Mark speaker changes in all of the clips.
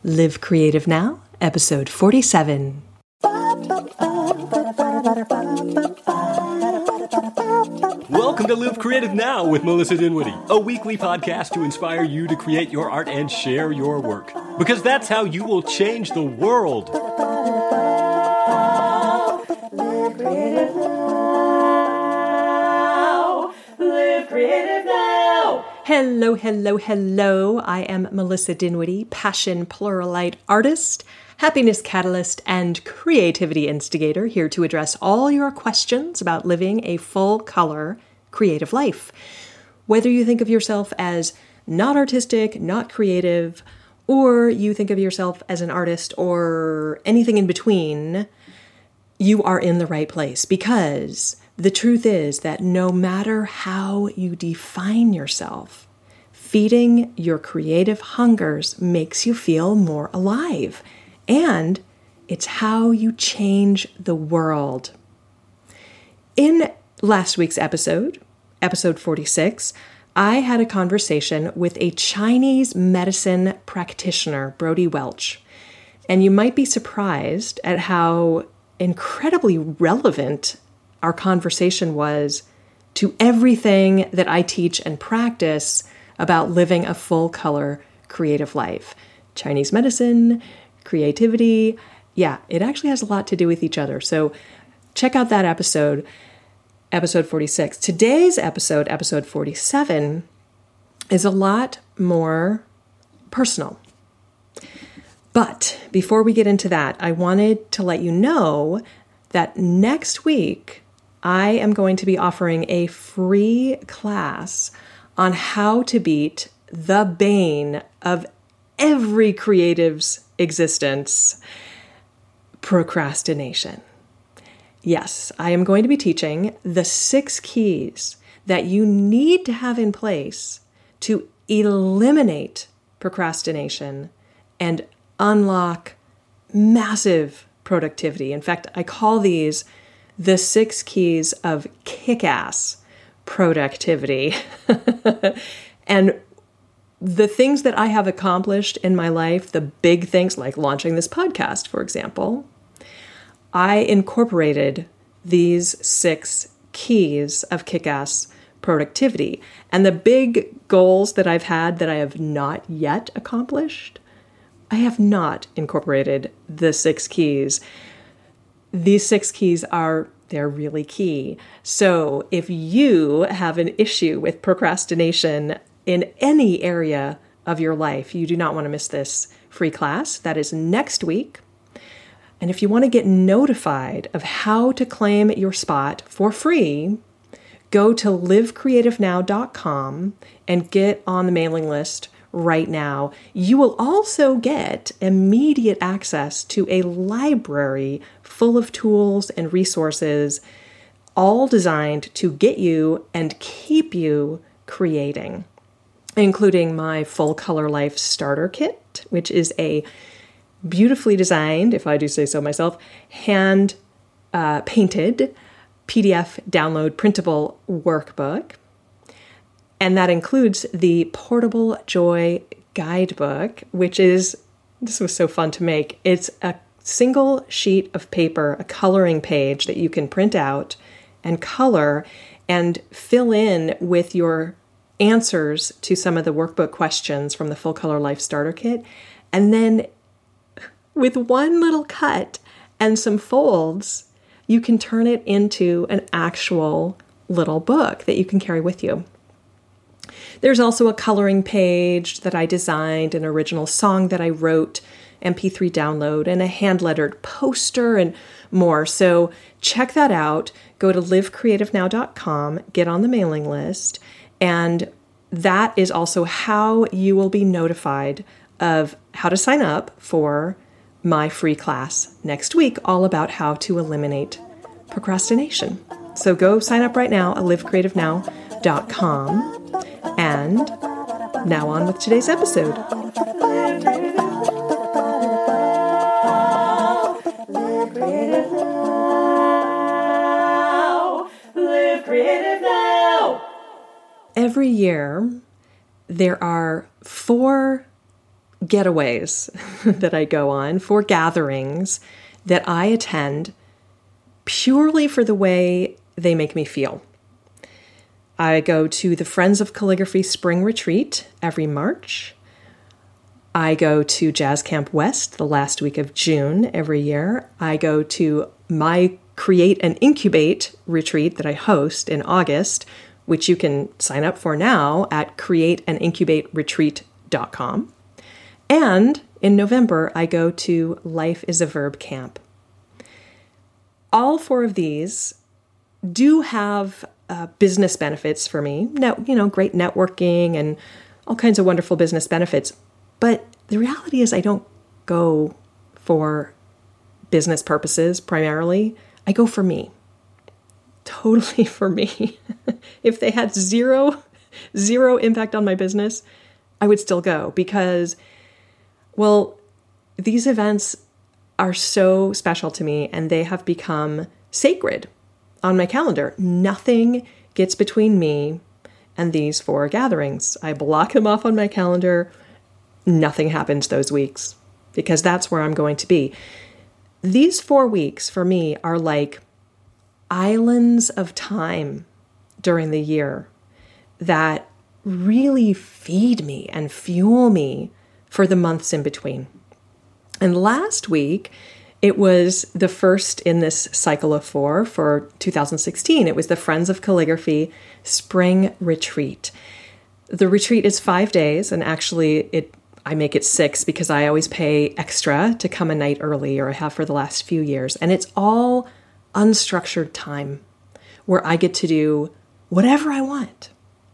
Speaker 1: Live Creative Now, episode 47.
Speaker 2: Welcome to Live Creative Now with Melissa Dinwiddie, a weekly podcast to inspire you to create your art and share your work. Because that's how you will change the world.
Speaker 1: Live Creative Now. Live Creative Now. Hello, hello, hello. I am Melissa Dinwiddie, passion pluralite artist, happiness catalyst, and creativity instigator, here to address all your questions about living a full color creative life. Whether you think of yourself as not artistic, not creative, or you think of yourself as an artist or anything in between, you are in the right place, because the truth is that no matter how you define yourself, feeding your creative hungers makes you feel more alive. And it's how you change the world. In last week's episode 46, I had a conversation with a Chinese medicine practitioner, Brody Welch. And you might be surprised at how incredibly relevant our conversation was to everything that I teach and practice about living a full color creative life. Chinese medicine, creativity, yeah, it actually has a lot to do with each other. So check out that episode 46. Today's episode 47, is a lot more personal. But before we get into that, I wanted to let you know that next week, I am going to be offering a free class on how to beat the bane of every creative's existence, procrastination. Yes, I am going to be teaching the 6 keys that you need to have in place to eliminate procrastination and unlock massive productivity. In fact, I call these the 6 keys of kick-ass productivity. And the things that I have accomplished in my life, the big things like launching this podcast, for example, I incorporated these 6 keys of kick-ass productivity. And the big goals that I've had that I have not yet accomplished, I have not incorporated the 6 keys. These 6 keys they're really key. So if you have an issue with procrastination in any area of your life, you do not want to miss this free class. That is next week. And if you want to get notified of how to claim your spot for free, go to livecreativenow.com and get on the mailing list right now. You will also get immediate access to a library full of tools and resources, all designed to get you and keep you creating, including my Full Color Life Starter Kit, which is a beautifully designed, if I do say so myself, hand painted PDF download printable workbook. And that includes the Portable Joy Guidebook, this was so fun to make. It's a single sheet of paper, a coloring page that you can print out and color and fill in with your answers to some of the workbook questions from the Full Color Life Starter Kit. And then with one little cut and some folds, you can turn it into an actual little book that you can carry with you. There's also a coloring page that I designed, an original song that I wrote, MP3 download, and a hand-lettered poster and more. So check that out. Go to livecreativenow.com, get on the mailing list, and that is also how you will be notified of how to sign up for my free class next week, all about how to eliminate procrastination. So go sign up right now at livecreativenow.com. And now on with today's episode. Live creative now. Live creative now. Every year, there are 4 getaways that I go on, 4 gatherings that I attend purely for the way they make me feel. I go to the Friends of Calligraphy Spring Retreat every March. I go to Jazz Camp West the last week of June every year. I go to my Create and Incubate retreat that I host in August, which you can sign up for now at createandincubateretreat.com. And in November, I go to Life is a Verb Camp. All 4 of these do have business benefits for me. Great networking and all kinds of wonderful business benefits. But the reality is I don't go for business purposes primarily. I go for me. Totally for me. If they had zero impact on my business, I would still go because, well, these events are so special to me and they have become sacred on my calendar. Nothing gets between me and these 4 gatherings. I block them off on my calendar. Nothing happens those weeks because that's where I'm going to be. These 4 weeks for me are like islands of time during the year that really feed me and fuel me for the months in between. And last week, it was the first in this cycle of 4 for 2016. It was the Friends of Calligraphy Spring Retreat. The retreat is 5 days, and actually I make it 6 because I always pay extra to come a night early, or I have for the last few years. And it's all unstructured time where I get to do whatever I want.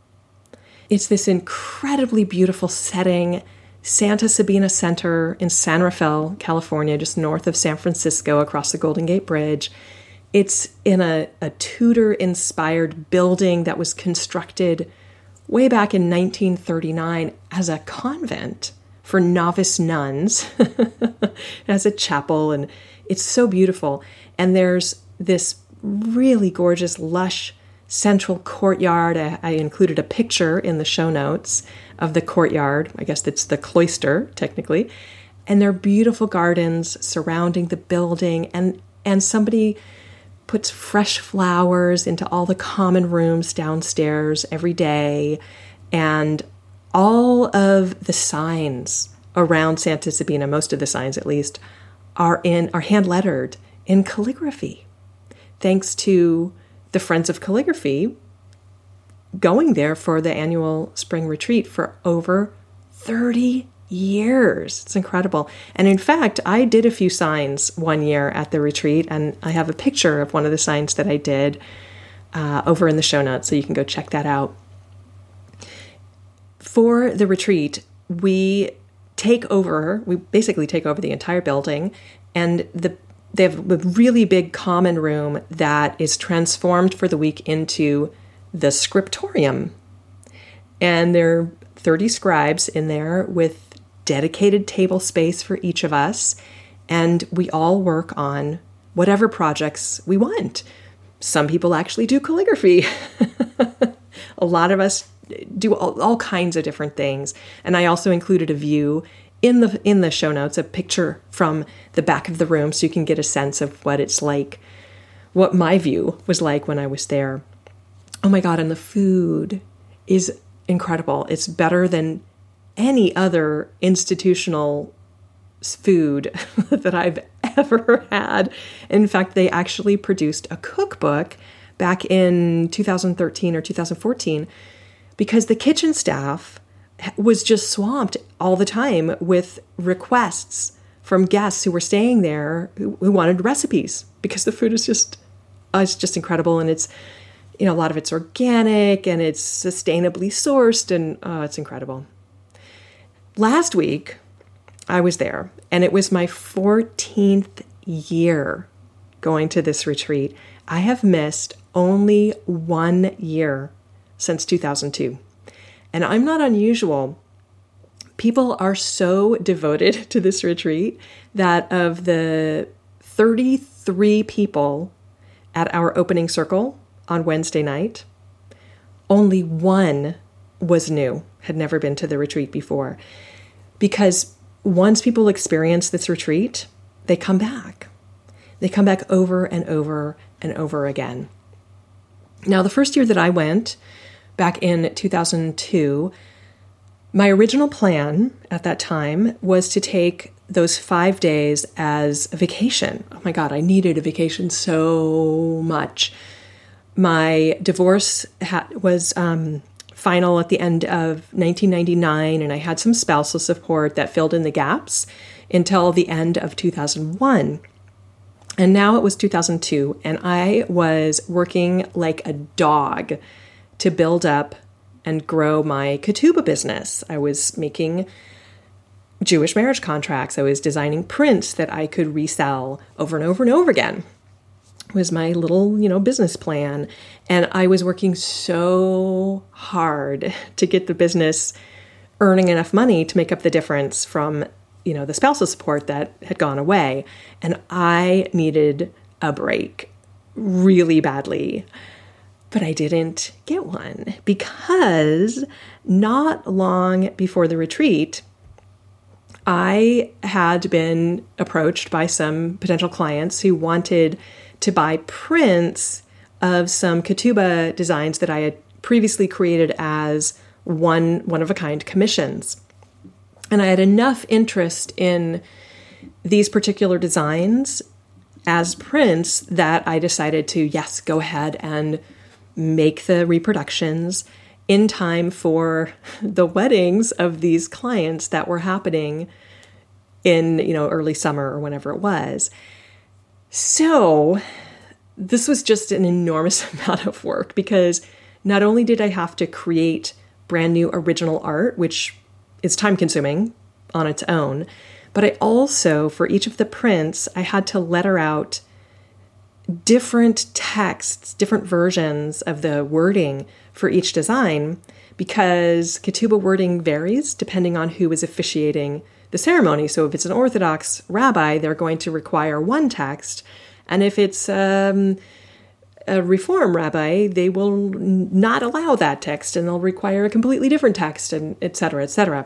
Speaker 1: It's this incredibly beautiful setting, Santa Sabina Center in San Rafael, California, just north of San Francisco across the Golden Gate Bridge. It's in a Tudor-inspired building that was constructed way back in 1939 as a convent for novice nuns. It has a chapel, and it's so beautiful. And there's this really gorgeous, lush central courtyard. I included a picture in the show notes of the courtyard. I guess it's the cloister, technically. And there are beautiful gardens surrounding the building, and somebody puts fresh flowers into all the common rooms downstairs every day. And all of the signs around Santa Sabina, most of the signs at least, are hand lettered in calligraphy. Thanks to the Friends of Calligraphy going there for the annual spring retreat for over 30 years. It's incredible. And in fact, I did a few signs one year at the retreat, and I have a picture of one of the signs that I did over in the show notes, so you can go check that out. For the retreat, we basically take over the entire building, and they have a really big common room that is transformed for the week into the scriptorium. And there are 30 scribes in there with dedicated table space for each of us, and we all work on whatever projects we want. Some people actually do calligraphy. A lot of us do all kinds of different things. And I also included a view in the show notes, a picture from the back of the room, so you can get a sense of what it's like, what my view was like when I was there. Oh my God, and the food is incredible. It's better than any other institutional food that I've ever had. In fact, they actually produced a cookbook back in 2013 or 2014 because the kitchen staff was just swamped all the time with requests from guests who were staying there who wanted recipes because the food is it's just incredible. And it's, a lot of it's organic and it's sustainably sourced, and it's incredible. Last week, I was there, and it was my 14th year going to this retreat. I have missed only 1 year since 2002. And I'm not unusual. People are so devoted to this retreat that of the 33 people at our opening circle on Wednesday night, only one was new, had never been to the retreat before. Because once people experience this retreat, they come back. They come back over and over and over again. Now, the first year that I went, back in 2002, my original plan at that time was to take those 5 days as a vacation. Oh my God, I needed a vacation so much. My divorce was final at the end of 1999, and I had some spousal support that filled in the gaps until the end of 2001. And now it was 2002, and I was working like a dog to build up and grow my ketubah business. I was making Jewish marriage contracts. I was designing prints that I could resell over and over and over again. It was my little, business plan. And I was working so hard to get the business earning enough money to make up the difference from, the spousal support that had gone away. And I needed a break really badly. But I didn't get one because not long before the retreat, I had been approached by some potential clients who wanted to buy prints of some ketubah designs that I had previously created as one-of-a-kind commissions. And I had enough interest in these particular designs as prints that I decided to, yes, go ahead and make the reproductions in time for the weddings of these clients that were happening in, early summer or whenever it was. So this was just an enormous amount of work because not only did I have to create brand new original art, which is time consuming on its own, but I also, for each of the prints, I had to letter out different texts, different versions of the wording for each design, because ketubah wording varies depending on who is officiating the ceremony. So if it's an Orthodox rabbi, they're going to require one text. And if it's a Reform rabbi, they will not allow that text and they'll require a completely different text, and et cetera, et cetera.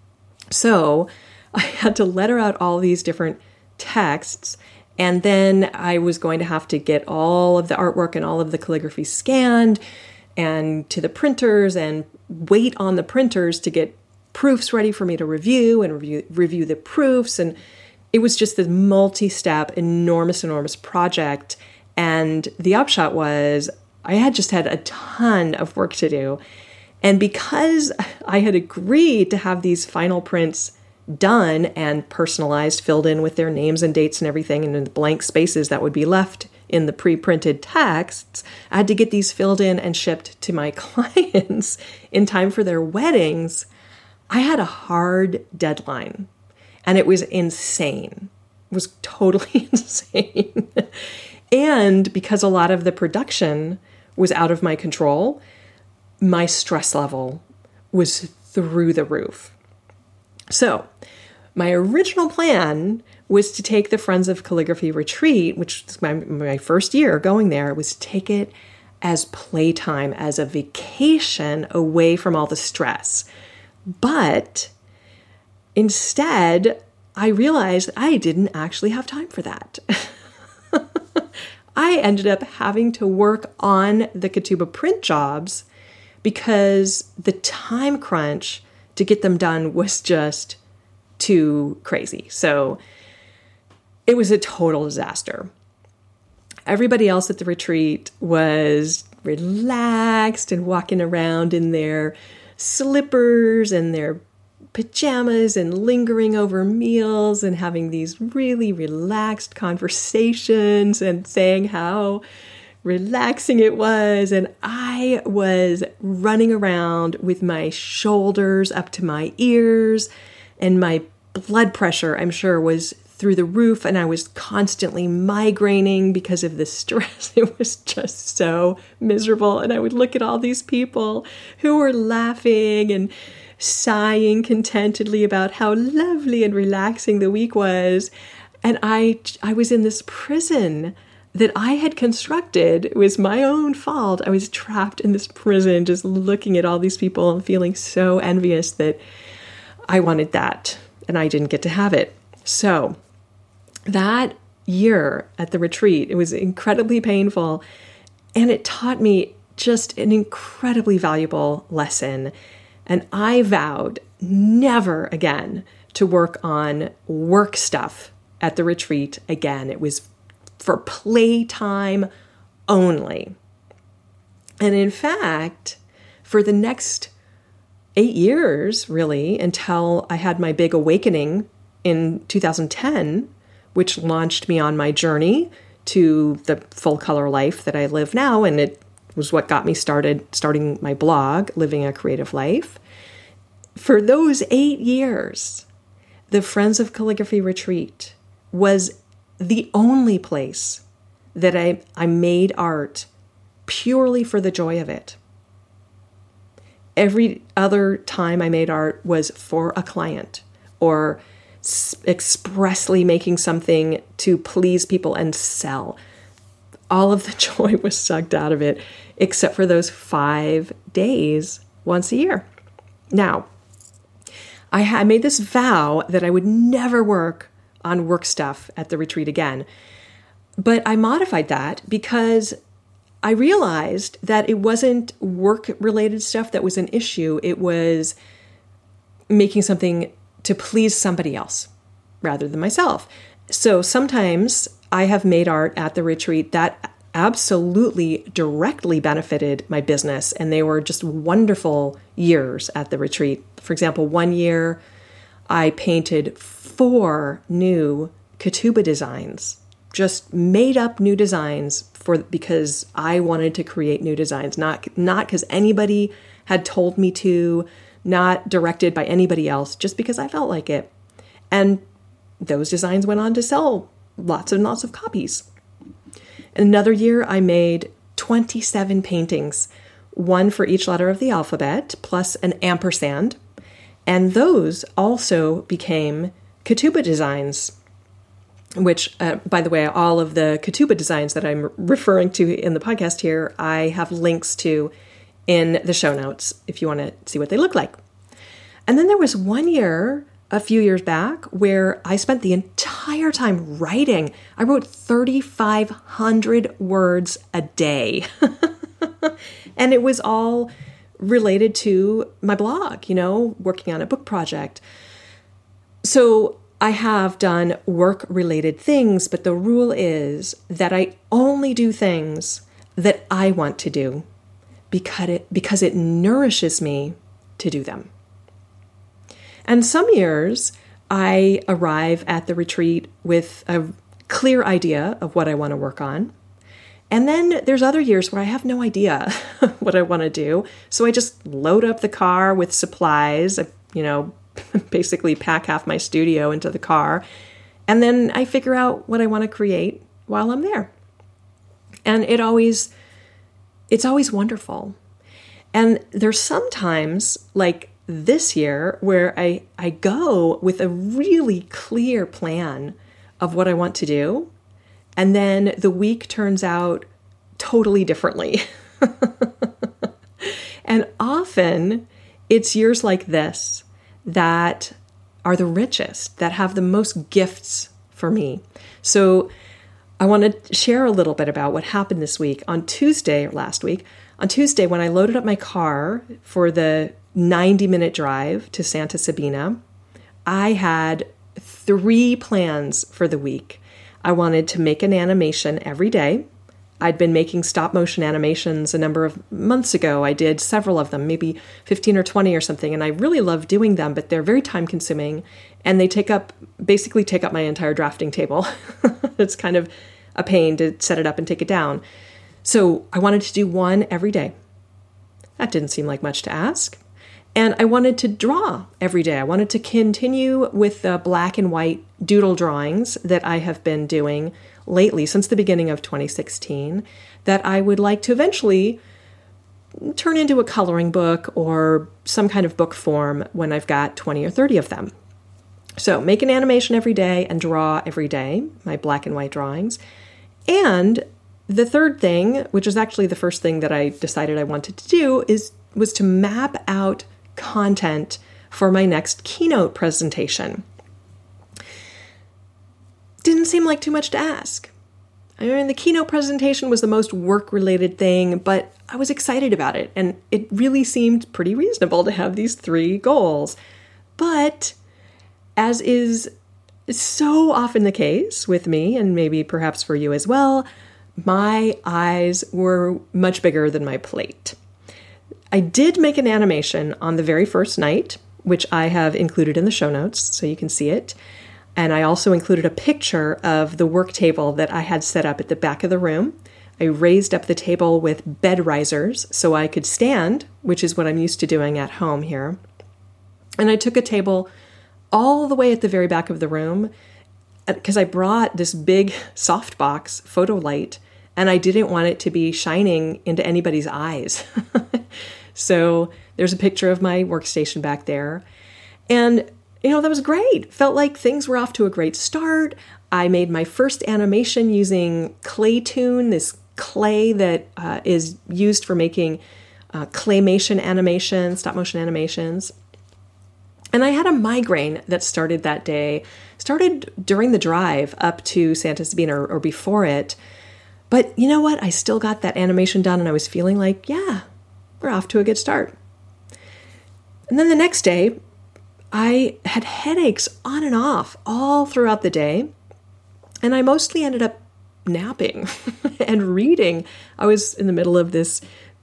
Speaker 1: So I had to letter out all these different texts, and then I was going to have to get all of the artwork and all of the calligraphy scanned and to the printers and wait on the printers to get proofs ready for me to review and review the proofs. And it was just this multi-step, enormous project. And the upshot was I had just had a ton of work to do. And because I had agreed to have these final prints done and personalized, filled in with their names and dates and everything, and in the blank spaces that would be left in the pre-printed texts, I had to get these filled in and shipped to my clients in time for their weddings. I had a hard deadline, and it was insane. It was totally insane. And because a lot of the production was out of my control, my stress level was through the roof. So my original plan was to take the Friends of Calligraphy retreat, which was my first year going there, was to take it as playtime, as a vacation away from all the stress. But instead, I realized I didn't actually have time for that. I ended up having to work on the ketubah print jobs because the time crunch to get them done was just too crazy. So it was a total disaster. Everybody else at the retreat was relaxed and walking around in their slippers and their pajamas and lingering over meals and having these really relaxed conversations and saying how relaxing it was. And I was running around with my shoulders up to my ears, and my blood pressure, I'm sure, was through the roof, and I was constantly migraining because of the stress. It was just so miserable. And I would look at all these people who were laughing and sighing contentedly about how lovely and relaxing the week was. And I was in this prison that I had constructed. It was my own fault. I was trapped in this prison, just looking at all these people and feeling so envious that I wanted that. and I didn't get to have it. So that year at the retreat, it was incredibly painful, and it taught me just an incredibly valuable lesson. And I vowed never again to work on work stuff at the retreat again. It was for playtime only. And in fact, for the next 8 years, really, until I had my big awakening in 2010, which launched me on my journey to the full color life that I live now. And it was what got me starting my blog, Living a Creative Life. For those 8 years, the Friends of Calligraphy Retreat was the only place that I made art purely for the joy of it. Every other time I made art was for a client or expressly making something to please people and sell. All of the joy was sucked out of it, except for those 5 days once a year. Now, I made this vow that I would never work on work stuff at the retreat again. But I modified that because I realized that it wasn't work-related stuff that was an issue. It was making something to please somebody else rather than myself. So sometimes I have made art at the retreat that absolutely directly benefited my business, and they were just wonderful years at the retreat. For example, one year I painted 4 new Katuba designs, just made up new designs because I wanted to create new designs, not because anybody had told me to, not directed by anybody else, just because I felt like it. And those designs went on to sell lots and lots of copies. Another year, I made 27 paintings, one for each letter of the alphabet, plus an ampersand. And those also became Katuba designs, which, by the way, all of the Katuba designs that I'm referring to in the podcast here, I have links to in the show notes if you want to see what they look like. And then there was one year, a few years back, where I spent the entire time writing. I wrote 3,500 words a day. And it was all related to my blog, working on a book project. So I have done work-related things, but the rule is that I only do things that I want to do because it nourishes me to do them. And some years, I arrive at the retreat with a clear idea of what I want to work on. And then there's other years where I have no idea what I want to do. So I just load up the car with supplies, basically pack half my studio into the car. And then I figure out what I want to create while I'm there. And it's always wonderful. And there's sometimes, like this year, where I go with a really clear plan of what I want to do, and then the week turns out totally differently. And often it's years like this that are the richest, that have the most gifts for me. So I want to share a little bit about what happened this week. Last week, on Tuesday, when I loaded up my car for the 90-minute drive to Santa Sabina, I had 3 plans for the week. I wanted to make an animation every day. I'd been making stop motion animations a number of months ago. I did several of them, maybe 15 or 20 or something, and I really love doing them, but they're very time consuming, and they basically take up my entire drafting table. It's kind of a pain to set it up and take it down. So I wanted to do one every day. That didn't seem like much to ask. And I wanted to draw every day. I wanted to continue with the black and white doodle drawings that I have been doing lately since the beginning of 2016, that I would like to eventually turn into a coloring book or some kind of book form when I've got 20 or 30 of them. So make an animation every day and draw every day, my black and white drawings. And the third thing, which is actually the first thing that I decided I wanted to do, was to map out content for my next keynote presentation. didn't seem like too much to ask. I mean, the keynote presentation was the most work-related thing, but I was excited about it, and it really seemed pretty reasonable to have these 3 goals. But, as is so often the case with me, and maybe perhaps for you as well, my eyes were much bigger than my plate. I did make an animation on the very first night, which I have included in the show notes so you can see it. And I also included a picture of the work table that I had set up at the back of the room. I raised up the table with bed risers so I could stand, which is what I'm used to doing at home here. And I took a table all the way at the very back of the room because I brought this big softbox photo light and I didn't want it to be shining into anybody's eyes. So there's a picture of my workstation back there. And, that was great. Felt like things were off to a great start. I made my first animation using Claytoon, this clay that is used for making claymation animations, stop motion animations. And I had a migraine that started that day, started during the drive up to Santa Sabina or before it. But you know what? I still got that animation done and I was feeling like, yeah, we're off to a good start. And then the next day, I had headaches on and off all throughout the day. And I mostly ended up napping and reading. I was in the middle of this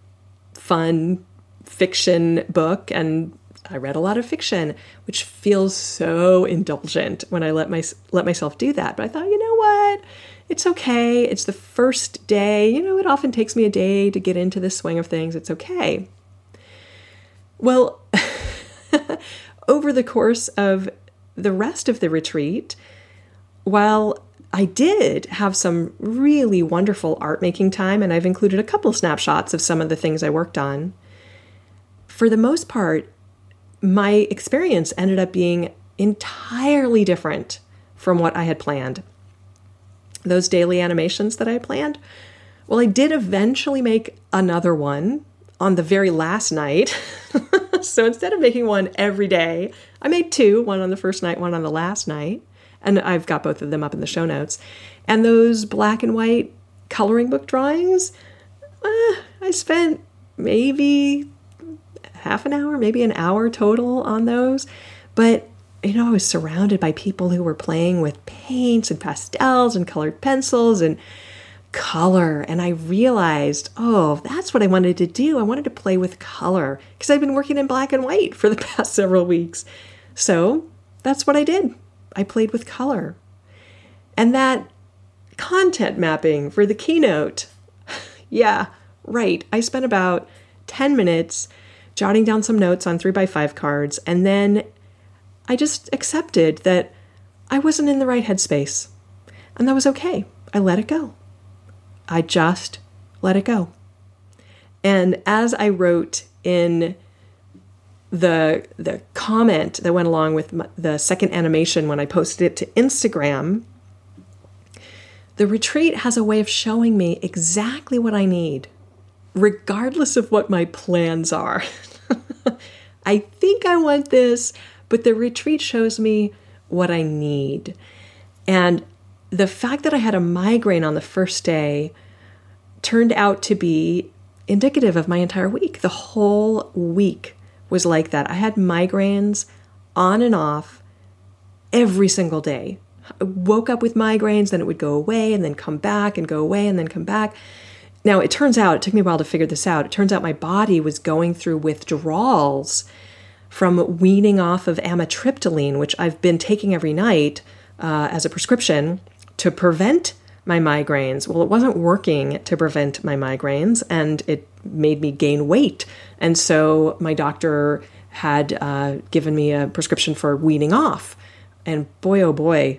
Speaker 1: fun fiction book and I read a lot of fiction, which feels so indulgent when I let myself do that. But I thought, you know what? It's okay. It's the first day. It often takes me a day to get into the swing of things. It's okay. Well, over the course of the rest of the retreat, while I did have some really wonderful art making time, and I've included a couple snapshots of some of the things I worked on, for the most part, my experience ended up being entirely different from what I had planned. Those daily animations that I had planned, well, I did eventually make another one on the very last night. So instead of making one every day, I made 2, one on the first night, one on the last night. And I've got both of them up in the show notes. And those black and white coloring book drawings, I spent maybe half an hour, maybe an hour total on those. But, I was surrounded by people who were playing with paints and pastels and colored pencils and color. And I realized, that's what I wanted to do. I wanted to play with color because I've been working in black and white for the past several weeks. So that's what I did. I played with color. And that content mapping for the keynote, yeah, right. I spent about 10 minutes jotting down some notes on 3x5 cards, and then I just accepted that I wasn't in the right headspace. And that was okay. I let it go. I just let it go. And as I wrote in the comment that went along with the second animation when I posted it to Instagram, the retreat has a way of showing me exactly what I need, regardless of what my plans are. I think I want this, but the retreat shows me what I need. And the fact that I had a migraine on the first day turned out to be indicative of my entire week. The whole week was like that. I had migraines on and off every single day. I woke up with migraines, then it would go away and then come back and go away and then come back. Now, it turns out, it took me a while to figure this out. It turns out my body was going through withdrawals from weaning off of amitriptyline, which I've been taking every night as a prescription to prevent my migraines. Well, it wasn't working to prevent my migraines, and it made me gain weight. And so my doctor had given me a prescription for weaning off. And boy, oh boy,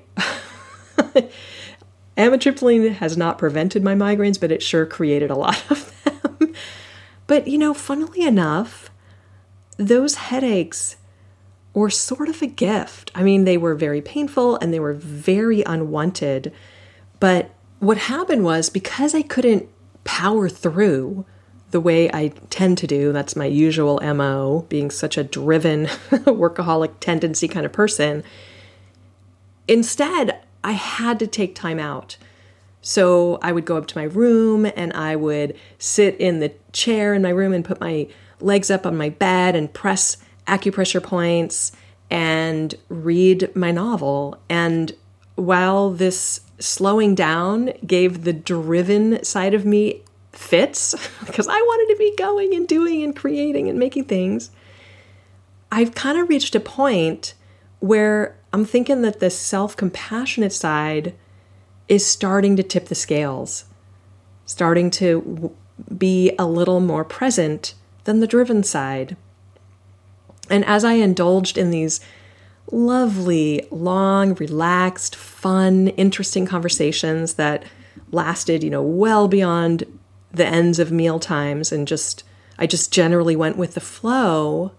Speaker 1: amitriptyline has not prevented my migraines, but it sure created a lot of them. But, funnily enough, those headaches were sort of a gift. I mean, they were very painful and they were very unwanted. But what happened was, because I couldn't power through the way I tend to do, that's my usual MO, being such a driven workaholic tendency kind of person, instead, I had to take time out. So I would go up to my room and I would sit in the chair in my room and put my legs up on my bed and press acupressure points and read my novel. And while this slowing down gave the driven side of me fits, because I wanted to be going and doing and creating and making things, I've kind of reached a point where I'm thinking that the self-compassionate side is starting to tip the scales, starting to be a little more present than the driven side. And as I indulged in these lovely, long, relaxed, fun, interesting conversations that lasted, well beyond the ends of meal times, and I just generally went with the flow.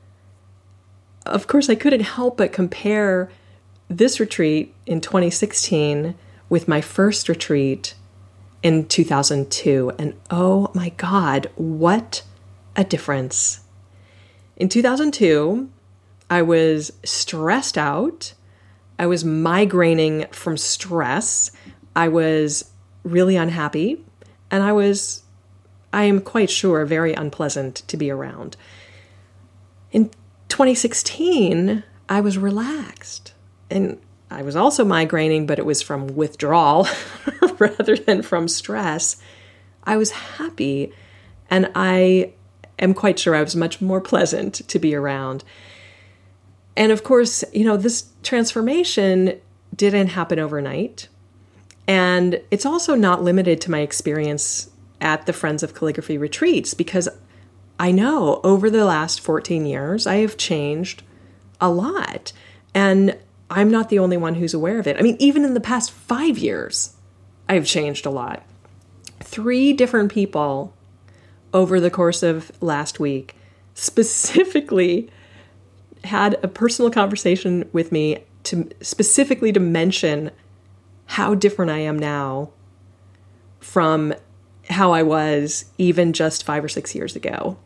Speaker 1: Of course, I couldn't help but compare this retreat in 2016 with my first retreat in 2002. And oh my God, what a difference. In 2002, I was stressed out. I was migraining from stress. I was really unhappy. And I am quite sure, very unpleasant to be around. In 2016, I was relaxed. And I was also migraining, but it was from withdrawal rather than from stress. I was happy, and I am quite sure I was much more pleasant to be around. And of course, this transformation didn't happen overnight. And it's also not limited to my experience at the Friends of Calligraphy retreats, because I know over the last 14 years, I have changed a lot. And I'm not the only one who's aware of it. I mean, even in the past 5 years, I've changed a lot. 3 different people over the course of last week specifically had a personal conversation with me specifically to mention how different I am now from how I was even just 5 or 6 years ago.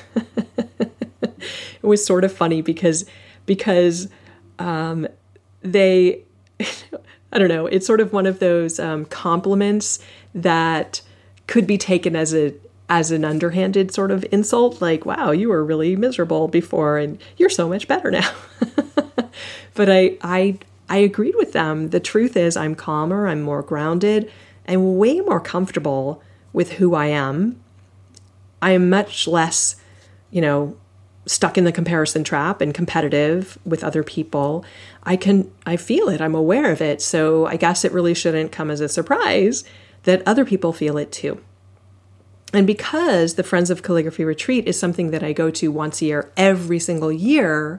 Speaker 1: It was sort of funny because they, I don't know, it's sort of one of those compliments that could be taken as an underhanded sort of insult, like, wow, you were really miserable before and you're so much better now. But I agreed with them. The truth is I'm calmer, I'm more grounded, I'm way more comfortable with who I am. I am much less, stuck in the comparison trap and competitive with other people. I feel it, I'm aware of it. So I guess it really shouldn't come as a surprise that other people feel it too. And because the Friends of Calligraphy retreat is something that I go to once a year, every single year,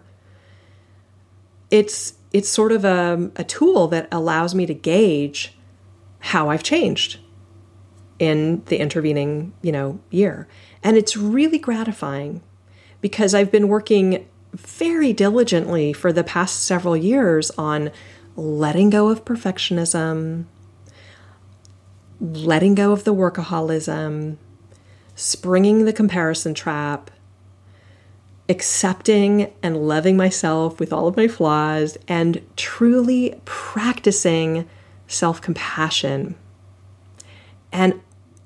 Speaker 1: it's sort of a tool that allows me to gauge how I've changed in the intervening, year. And it's really gratifying because I've been working very diligently for the past several years on letting go of perfectionism, letting go of the workaholism, springing the comparison trap, accepting and loving myself with all of my flaws, and truly practicing self-compassion. And,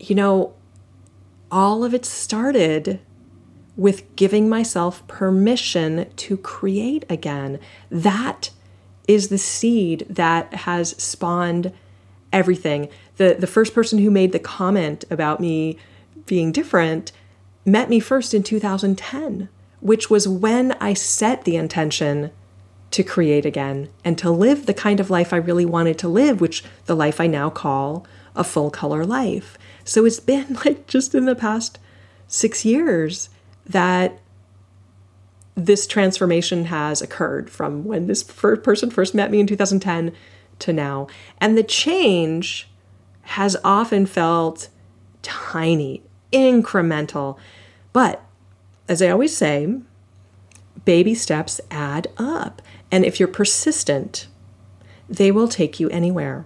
Speaker 1: all of it started with giving myself permission to create again. That is the seed that has spawned everything. The first person who made the comment about me being different met me first in 2010, which was when I set the intention to create again and to live the kind of life I really wanted to live, which the life I now call a full color life. So it's been like just in the past 6 years that this transformation has occurred from when this person first met me in 2010 to now. And the change has often felt tiny, incremental. But as I always say, baby steps add up. And if you're persistent, they will take you anywhere.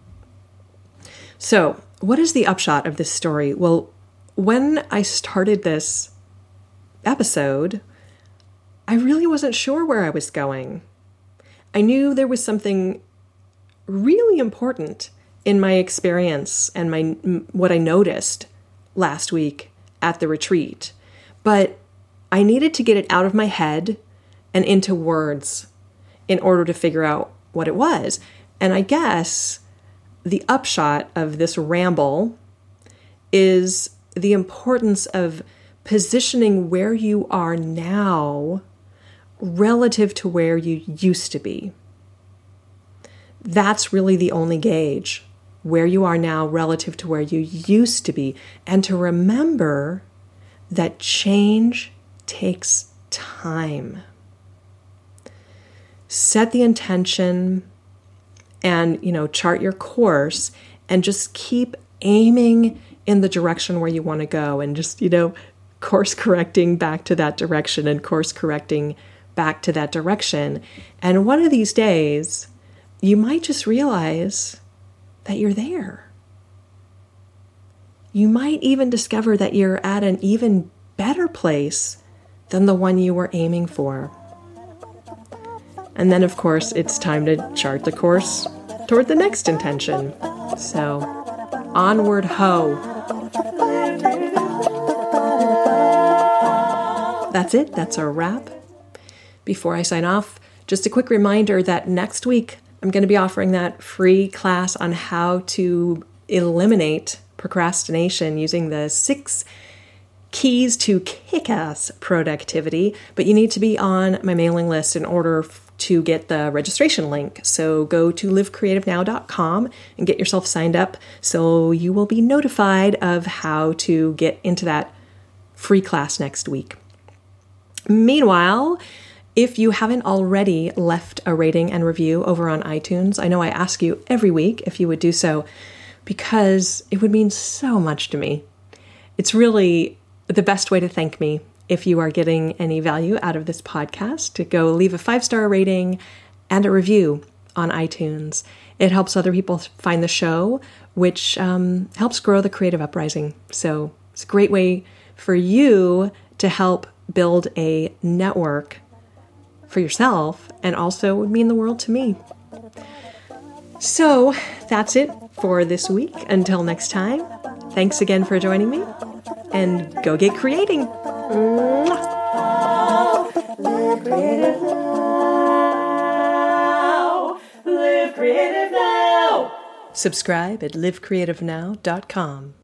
Speaker 1: So, what is the upshot of this story? Well, when I started this episode, I really wasn't sure where I was going. I knew there was something really important in my experience and what I noticed last week at the retreat. But I needed to get it out of my head and into words in order to figure out what it was. And I guess the upshot of this ramble is the importance of positioning where you are now relative to where you used to be. That's really the only gauge, where you are now relative to where you used to be. And to remember that change takes time. Set the intention and, chart your course and just keep aiming in the direction where you want to go and just, course correcting back to that direction and course correcting back to that direction. And one of these days, you might just realize that you're there. You might even discover that you're at an even better place than the one you were aiming for. And then, of course, it's time to chart the course toward the next intention. So, onward ho. That's it. That's our wrap. Before I sign off, just a quick reminder that next week I'm going to be offering that free class on how to eliminate procrastination using the 6 keys to kick-ass productivity. But you need to be on my mailing list in order to get the registration link. So go to livecreativenow.com and get yourself signed up so you will be notified of how to get into that free class next week. Meanwhile, if you haven't already left a rating and review over on iTunes, I know I ask you every week if you would do so because it would mean so much to me. It's really the best way to thank me if you are getting any value out of this podcast, to go leave a 5-star rating and a review on iTunes. It helps other people find the show, which helps grow the Creative Uprising. So it's a great way for you to help build a network for yourself, and also would mean the world to me. So that's it for this week. Until next time, thanks again for joining me, and go get creating. Live creative now. Live creative now. Subscribe at livecreativenow.com.